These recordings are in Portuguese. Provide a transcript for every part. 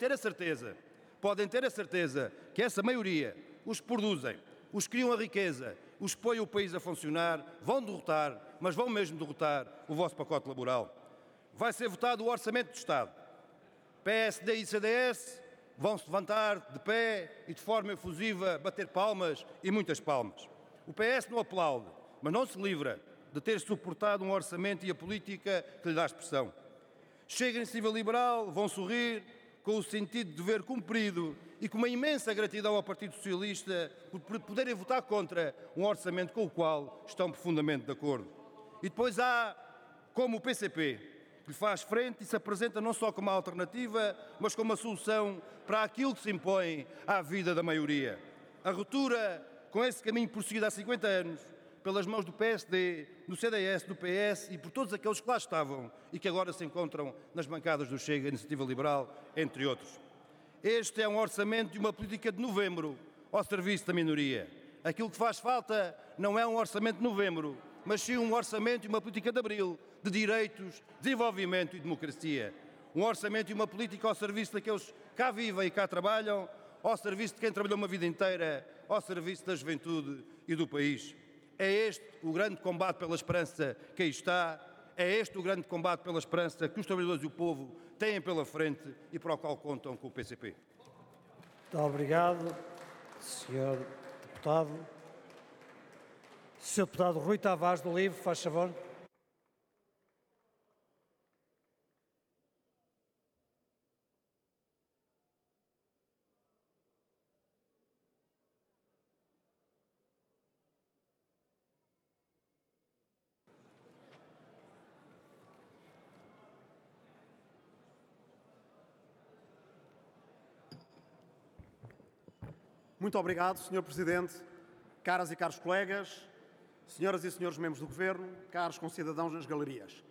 ter a certeza que essa maioria, os que produzem, os que criam a riqueza, os que põem o país a funcionar, vão derrotar, mas vão mesmo derrotar o vosso pacote laboral. Vai ser votado o Orçamento do Estado. PSD e CDS vão-se levantar de pé e de forma efusiva bater palmas e muitas palmas. O PS não aplaude, mas não se livra de ter suportado um orçamento e a política que lhe dá expressão. Chega a Iniciativa Liberal, vão sorrir, com o sentido de dever cumprido e com uma imensa gratidão ao Partido Socialista por poderem votar contra um orçamento com o qual estão profundamente de acordo. E depois há, como o PCP, que lhe faz frente e se apresenta não só como uma alternativa, mas como uma solução para aquilo que se impõe à vida da maioria. A ruptura com esse caminho prosseguido há 50 anos, pelas mãos do PSD, do CDS, do PS e por todos aqueles que lá estavam e que agora se encontram nas bancadas do Chega, Iniciativa Liberal, entre outros. Este é um orçamento de uma política de novembro ao serviço da minoria. Aquilo que faz falta não é um orçamento de novembro, mas sim um orçamento e uma política de abril, de direitos, desenvolvimento e democracia. Um orçamento e uma política ao serviço daqueles que cá vivem e cá trabalham, ao serviço de quem trabalhou uma vida inteira, ao serviço da juventude e do país. É este o grande combate pela esperança que aí está, é este o grande combate pela esperança que os trabalhadores e o povo têm pela frente e para o qual contam com o PCP. Muito obrigado, Sr. Deputado. Sr. Deputado Rui Tavares do LIVRE, faz favor. Muito obrigado, Sr. Presidente, caras e caros colegas, senhoras e senhores membros do Governo, caros concidadãos nas galerias.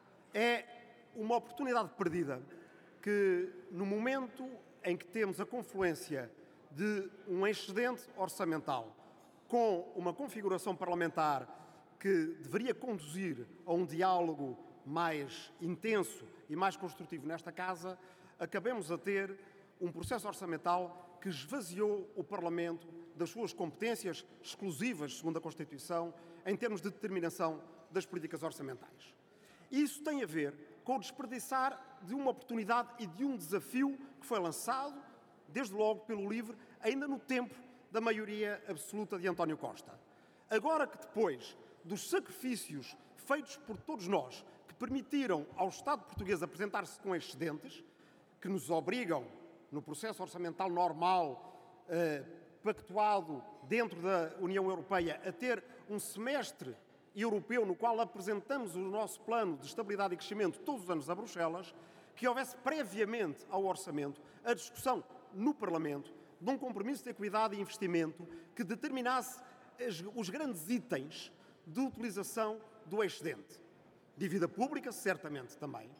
É uma oportunidade perdida que, no momento em que temos a confluência de um excedente orçamental com uma configuração parlamentar que deveria conduzir a um diálogo mais intenso e mais construtivo nesta Casa, acabemos a ter um processo orçamental que esvaziou o Parlamento das suas competências exclusivas, segundo a Constituição, em termos de determinação das políticas orçamentais. E isso tem a ver com o desperdiçar de uma oportunidade e de um desafio que foi lançado, desde logo pelo LIVRE, ainda no tempo da maioria absoluta de António Costa. Agora que depois dos sacrifícios feitos por todos nós, que permitiram ao Estado português apresentar-se com excedentes, que nos obrigam, no processo orçamental normal, pactuado dentro da União Europeia, a ter um semestre europeu no qual apresentamos o nosso plano de estabilidade e crescimento todos os anos a Bruxelas, que houvesse previamente ao orçamento a discussão no Parlamento de um compromisso de equidade e investimento que determinasse os grandes itens de utilização do excedente. Dívida pública, certamente também.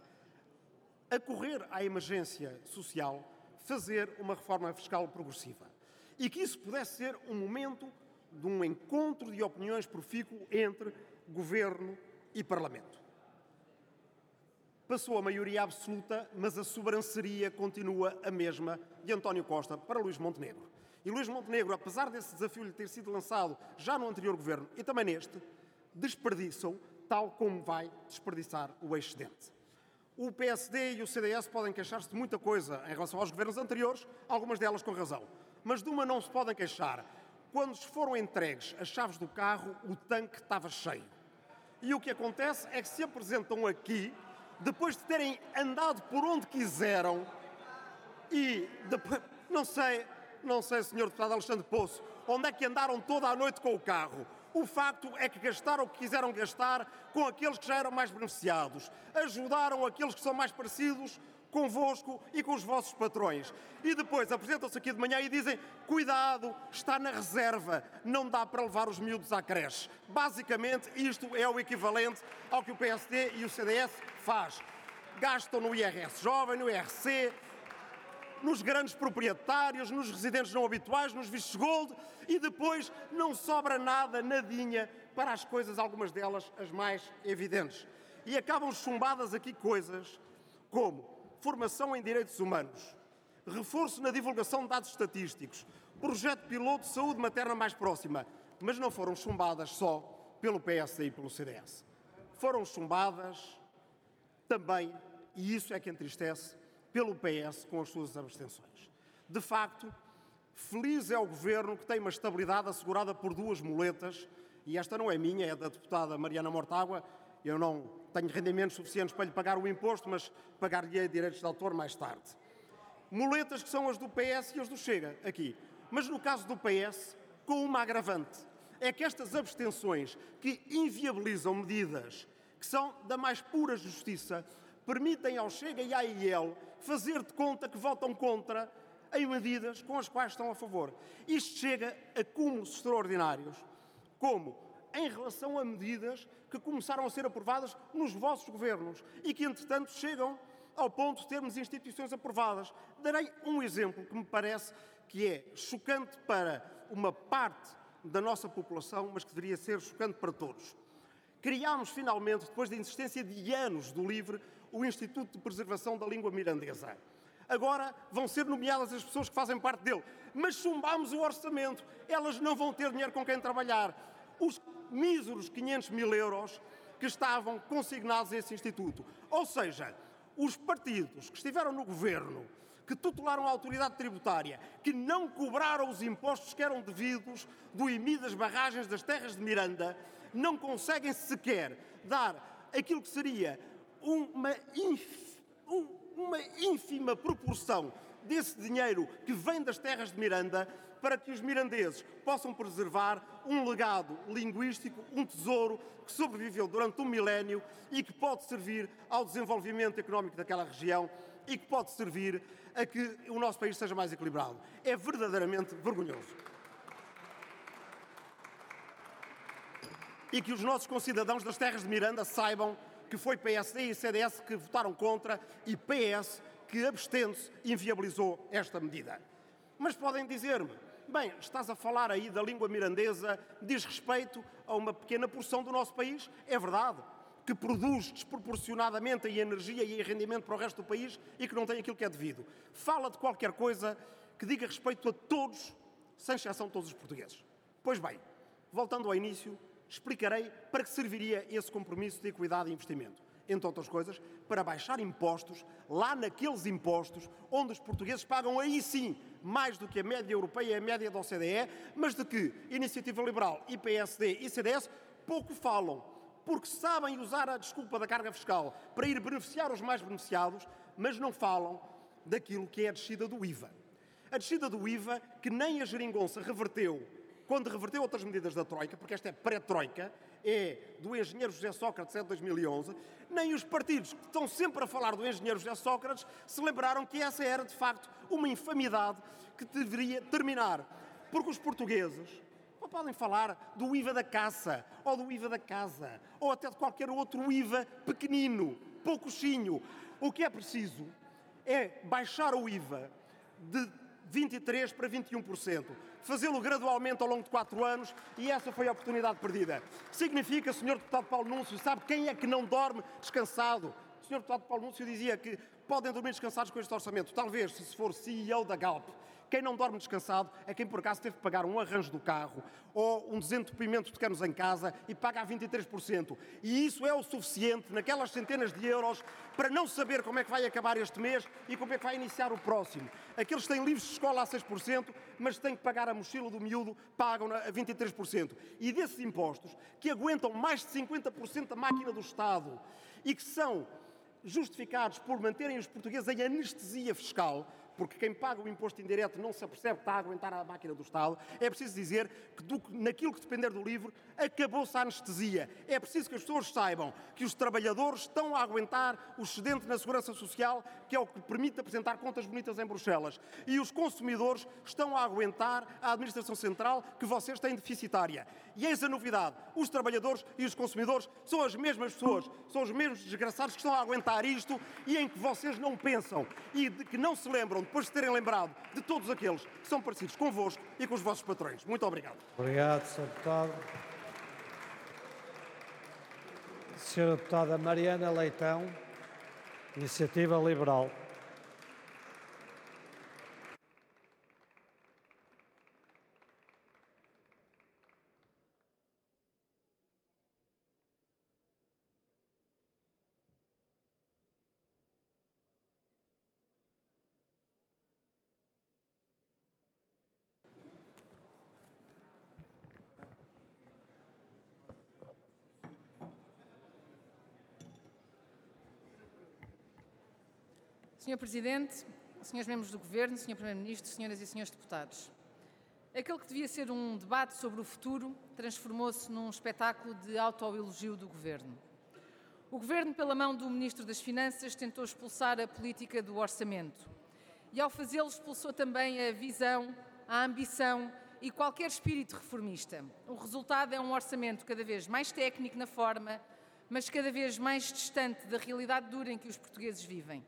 Acorrer à emergência social, fazer uma reforma fiscal progressiva. E que isso pudesse ser um momento de um encontro de opiniões profícuo entre Governo e Parlamento. Passou a maioria absoluta, mas a sobranceria continua a mesma de António Costa para Luís Montenegro. E Luís Montenegro, apesar desse desafio lhe ter sido lançado já no anterior Governo e também neste, desperdiçam tal como vai desperdiçar o excedente. O PSD e o CDS podem queixar-se de muita coisa em relação aos governos anteriores, algumas delas com razão. Mas de uma não se podem queixar. Quando foram entregues as chaves do carro, o tanque estava cheio. E o que acontece é que se apresentam aqui, depois de terem andado por onde quiseram, e depois, não sei, Sr. Deputado Alexandre Poço, onde é que andaram toda a noite com o carro. O facto é que gastaram o que quiseram gastar com aqueles que já eram mais beneficiados. Ajudaram aqueles que são mais parecidos convosco e com os vossos patrões. E depois apresentam-se aqui de manhã e dizem: cuidado, está na reserva, não dá para levar os miúdos à creche. Basicamente, isto é o equivalente ao que o PSD e o CDS faz. Gastam no IRS jovem, no IRC, nos grandes proprietários, nos residentes não habituais, nos vistos gold, e depois não sobra nada, nadinha, para as coisas, algumas delas as mais evidentes. E acabam chumbadas aqui coisas como formação em direitos humanos, reforço na divulgação de dados estatísticos, projeto piloto de saúde materna mais próxima, mas não foram chumbadas só pelo PSD e pelo CDS. Foram chumbadas também, e isso é que entristece, pelo PS com as suas abstenções. De facto, feliz é o Governo que tem uma estabilidade assegurada por duas muletas, e esta não é minha, é da deputada Mariana Mortágua. Eu não tenho rendimentos suficientes para lhe pagar o imposto, mas pagar-lhe direitos de autor mais tarde. Muletas que são as do PS e as do Chega, aqui. Mas no caso do PS, com uma agravante. É que estas abstenções que inviabilizam medidas que são da mais pura justiça, permitem ao Chega e à IEL fazer de conta que votam contra em medidas com as quais estão a favor. Isto chega a cúmulos extraordinários, como em relação a medidas que começaram a ser aprovadas nos vossos governos e que, entretanto, chegam ao ponto de termos instituições aprovadas. Darei um exemplo que me parece que é chocante para uma parte da nossa população, mas que deveria ser chocante para todos. Criámos, finalmente, depois da insistência de anos do LIVRE, o Instituto de Preservação da Língua Mirandesa. Agora vão ser nomeadas as pessoas que fazem parte dele. Mas chumbámos o orçamento. Elas não vão ter dinheiro com quem trabalhar. Os míseros 500 mil euros que estavam consignados a esse Instituto. Ou seja, os partidos que estiveram no governo, que tutelaram a autoridade tributária, que não cobraram os impostos que eram devidos do IMI das barragens das terras de Miranda, não conseguem sequer dar aquilo que seria uma ínfima proporção desse dinheiro que vem das terras de Miranda para que os mirandeses possam preservar um legado linguístico, um tesouro que sobreviveu durante um milénio e que pode servir ao desenvolvimento económico daquela região e que pode servir a que o nosso país seja mais equilibrado. É verdadeiramente vergonhoso. E que os nossos concidadãos das terras de Miranda saibam que foi PSD e CDS que votaram contra e PS que, abstendo-se, inviabilizou esta medida. Mas podem dizer-me, bem, estás a falar aí da língua mirandesa, diz respeito a uma pequena porção do nosso país. É verdade que produz desproporcionadamente em energia e em rendimento para o resto do país e que não tem aquilo que é devido. Fala de qualquer coisa que diga respeito a todos, sem exceção de todos os portugueses. Pois bem, voltando ao início, explicarei para que serviria esse compromisso de equidade e investimento. Entre outras coisas, para baixar impostos lá naqueles impostos onde os portugueses pagam aí sim mais do que a média europeia e a média da OCDE, mas de que Iniciativa Liberal e PSD e CDS pouco falam, porque sabem usar a desculpa da carga fiscal para ir beneficiar os mais beneficiados, mas não falam daquilo que é a descida do IVA. A descida do IVA que nem a geringonça reverteu quando reverteu outras medidas da Troika, porque esta é pré-Troika, é do engenheiro José Sócrates, é de 2011, nem os partidos que estão sempre a falar do engenheiro José Sócrates se lembraram que essa era, de facto, uma infamidade que deveria terminar. Porque os portugueses não podem falar do IVA da caça, ou do IVA da casa, ou até de qualquer outro IVA pequenino, poucochinho. O que é preciso é baixar o IVA de 23% para 21%. Fazê-lo gradualmente ao longo de 4 anos e essa foi a oportunidade perdida. Significa, Sr. Deputado Paulo Núncio, sabe quem é que não dorme descansado? O Sr. Deputado Paulo Núncio dizia que podem dormir descansados com este orçamento. Talvez, se for CEO da Galp. Quem não dorme descansado é quem por acaso teve que pagar um arranjo do carro ou um desentupimento de canos em casa e paga a 23%. E isso é o suficiente, naquelas centenas de euros, para não saber como é que vai acabar este mês e como é que vai iniciar o próximo. Aqueles que têm livros de escola a 6%, mas têm que pagar a mochila do miúdo, pagam a 23%. E desses impostos, que aguentam mais de 50% da máquina do Estado e que são justificados por manterem os portugueses em anestesia fiscal, porque quem paga o imposto indireto não se apercebe que está a aguentar a máquina do Estado, é preciso dizer que naquilo que depender do LIVRE, acabou-se a anestesia. É preciso que as pessoas saibam que os trabalhadores estão a aguentar o excedente na Segurança Social, que é o que permite apresentar contas bonitas em Bruxelas. E os consumidores estão a aguentar a Administração Central, que vocês têm deficitária. E eis a novidade, os trabalhadores e os consumidores são as mesmas pessoas, são os mesmos desgraçados que estão a aguentar isto e em que vocês não pensam e de que não se lembram, depois de terem lembrado de todos aqueles que são parecidos convosco e com os vossos patrões. Muito obrigado. Obrigado, Sr. Deputado. Sra. Deputada Mariana Leitão, Iniciativa Liberal. Sr. Presidente, Srs. Membros do Governo, Sr. Primeiro-Ministro, Senhoras e Senhores Deputados, aquele que devia ser um debate sobre o futuro transformou-se num espetáculo de autoelogio do Governo. O Governo, pela mão do Ministro das Finanças, tentou expulsar a política do orçamento e, ao fazê-lo, expulsou também a visão, a ambição e qualquer espírito reformista. O resultado é um orçamento cada vez mais técnico na forma, mas cada vez mais distante da realidade dura em que os portugueses vivem.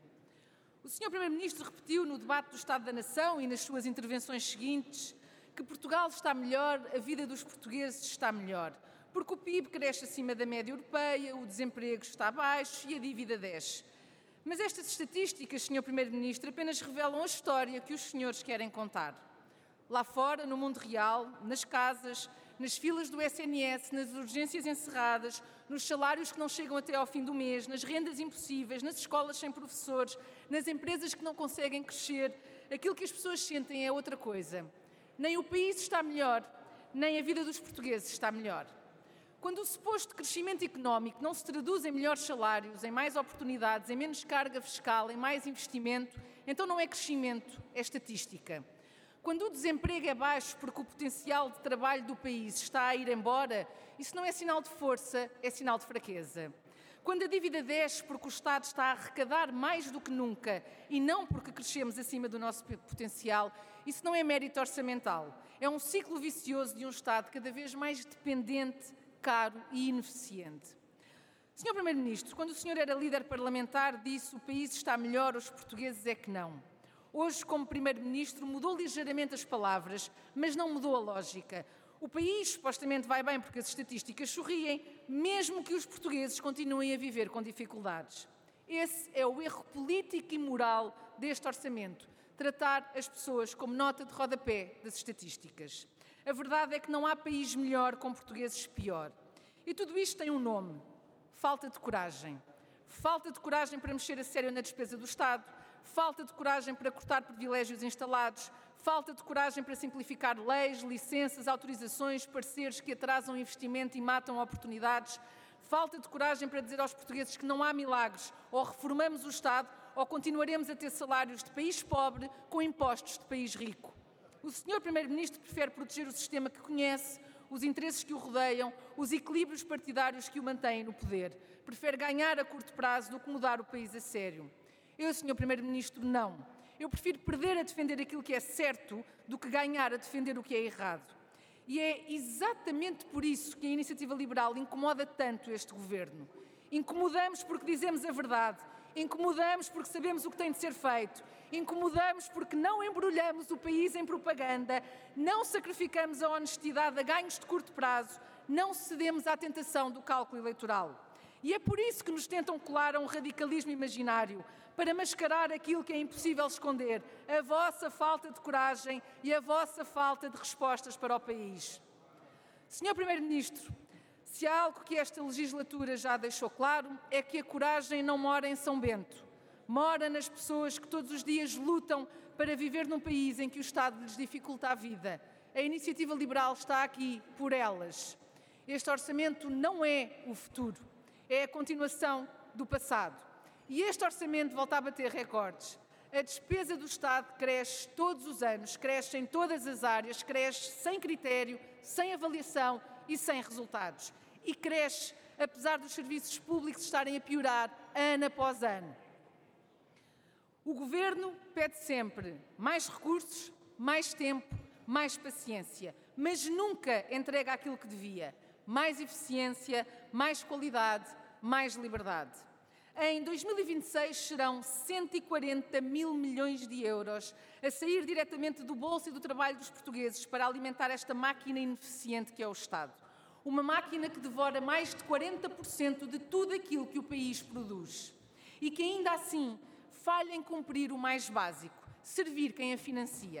O Sr. Primeiro-Ministro repetiu no debate do Estado da Nação e nas suas intervenções seguintes que Portugal está melhor, a vida dos portugueses está melhor, porque o PIB cresce acima da média europeia, o desemprego está baixo e a dívida desce. Mas estas estatísticas, Sr. Primeiro-Ministro, apenas revelam a história que os senhores querem contar. Lá fora, no mundo real, nas casas, nas filas do SNS, nas urgências encerradas, nos salários que não chegam até ao fim do mês, nas rendas impossíveis, nas escolas sem professores, nas empresas que não conseguem crescer, aquilo que as pessoas sentem é outra coisa. Nem o país está melhor, nem a vida dos portugueses está melhor. Quando o suposto crescimento económico não se traduz em melhores salários, em mais oportunidades, em menos carga fiscal, em mais investimento, então não é crescimento, é estatística. Quando o desemprego é baixo porque o potencial de trabalho do país está a ir embora, isso não é sinal de força, é sinal de fraqueza. Quando a dívida desce porque o Estado está a arrecadar mais do que nunca e não porque crescemos acima do nosso potencial, isso não é mérito orçamental. É um ciclo vicioso de um Estado cada vez mais dependente, caro e ineficiente. Sr. Primeiro-Ministro, quando o senhor era líder parlamentar, disse: o país está melhor, os portugueses é que não. Hoje, como Primeiro-Ministro, mudou ligeiramente as palavras, mas não mudou a lógica. O país supostamente vai bem porque as estatísticas sorriem, mesmo que os portugueses continuem a viver com dificuldades. Esse é o erro político e moral deste orçamento, tratar as pessoas como nota de rodapé das estatísticas. A verdade é que não há país melhor com portugueses pior. E tudo isto tem um nome: falta de coragem. Falta de coragem para mexer a sério na despesa do Estado, falta de coragem para cortar privilégios instalados, falta de coragem para simplificar leis, licenças, autorizações, pareceres que atrasam investimento e matam oportunidades, falta de coragem para dizer aos portugueses que não há milagres, ou reformamos o Estado ou continuaremos a ter salários de país pobre com impostos de país rico. O Sr. Primeiro-Ministro prefere proteger o sistema que conhece, os interesses que o rodeiam, os equilíbrios partidários que o mantêm no poder. Prefere ganhar a curto prazo do que mudar o país a sério. Eu, Sr. Primeiro-Ministro, não. Eu prefiro perder a defender aquilo que é certo do que ganhar a defender o que é errado. E é exatamente por isso que a Iniciativa Liberal incomoda tanto este Governo. Incomodamos porque dizemos a verdade. Incomodamos porque sabemos o que tem de ser feito. Incomodamos porque não embrulhamos o país em propaganda, não sacrificamos a honestidade a ganhos de curto prazo, não cedemos à tentação do cálculo eleitoral. E é por isso que nos tentam colar a um radicalismo imaginário, para mascarar aquilo que é impossível esconder, a vossa falta de coragem e a vossa falta de respostas para o país. Sr. Primeiro-Ministro, se há algo que esta legislatura já deixou claro, é que a coragem não mora em São Bento. Mora nas pessoas que todos os dias lutam para viver num país em que o Estado lhes dificulta a vida. A Iniciativa Liberal está aqui por elas. Este orçamento não é o futuro, é a continuação do passado. E este orçamento volta a bater recordes. A despesa do Estado cresce todos os anos, cresce em todas as áreas, cresce sem critério, sem avaliação e sem resultados. E cresce apesar dos serviços públicos estarem a piorar ano após ano. O Governo pede sempre mais recursos, mais tempo, mais paciência, mas nunca entrega aquilo que devia. Mais eficiência, mais qualidade, mais liberdade. Em 2026 serão 140 mil milhões de euros a sair diretamente do bolso e do trabalho dos portugueses para alimentar esta máquina ineficiente que é o Estado. Uma máquina que devora mais de 40% de tudo aquilo que o país produz e que ainda assim falha em cumprir o mais básico: servir quem a financia.